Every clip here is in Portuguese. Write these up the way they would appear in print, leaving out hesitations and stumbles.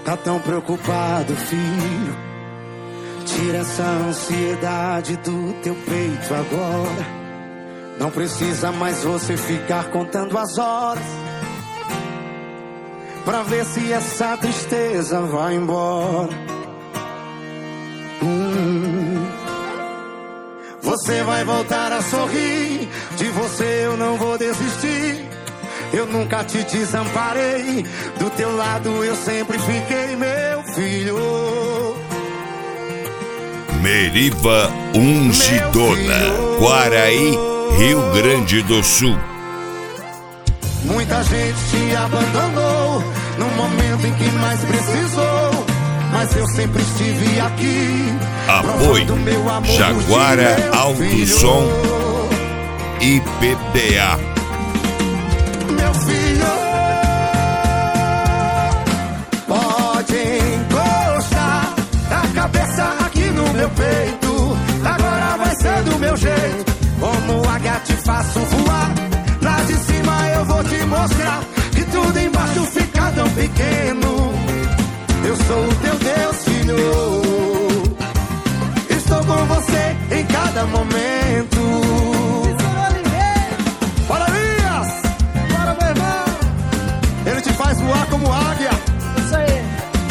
Tá tão preocupado, filho? Tira essa ansiedade do teu peito agora. Não precisa mais você ficar contando as horas pra ver se essa tristeza vai embora. Você vai voltar a sorrir. De você eu não vou desistir. Eu nunca te desamparei. Do teu lado eu sempre fiquei, meu filho. Meriva Ungidona, Quaraí, Rio Grande do Sul. Muita gente te abandonou no momento em que mais precisou, mas eu sempre estive aqui. Apoio Jaguara Alto Som e PDA. Meu filho, pode encostar a cabeça aqui no meu peito. Agora vai ser do meu jeito. Como águia te faço voar. Lá de cima eu vou te mostrar que tudo embaixo fica tão pequeno. Eu sou o teu Deus, filho. Estou com você em cada momento. Bora, Elias! Bora, meu irmão! Ele te faz voar como águia. Isso aí.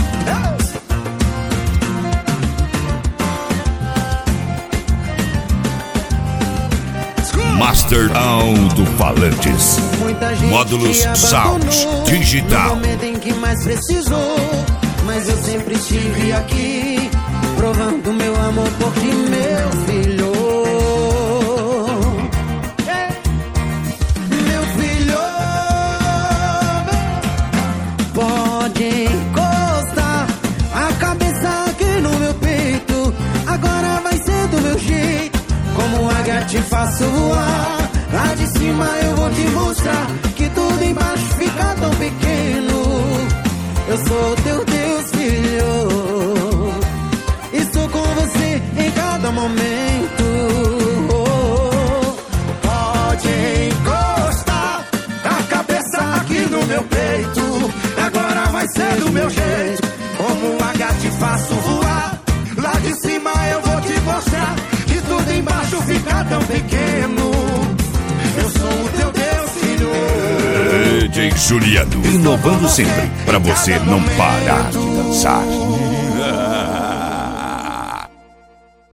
Master Alto-Falantes, módulos Sounds Digital. No momento em que mais precisou, mas eu sempre estive aqui, provando meu amor por ti, meu filho. Meu filho, pode encostar a cabeça aqui no meu peito. Agora vai ser do meu jeito. Como águia te faço voar. Lá de cima eu vou te mostrar que tudo embaixo fica tão pequeno. Eu sou teu Deus, filho. Estou com você em cada momento. Pode encostar a cabeça aqui no meu peito. Agora vai ser do meu jeito. Como águia te faço voar. Lá de cima eu vou te mostrar que tudo embaixo fica tão pequeno. Eu sou o teu Deus, filho. DJ Juliano, inovando sempre, pra você não parar de dançar.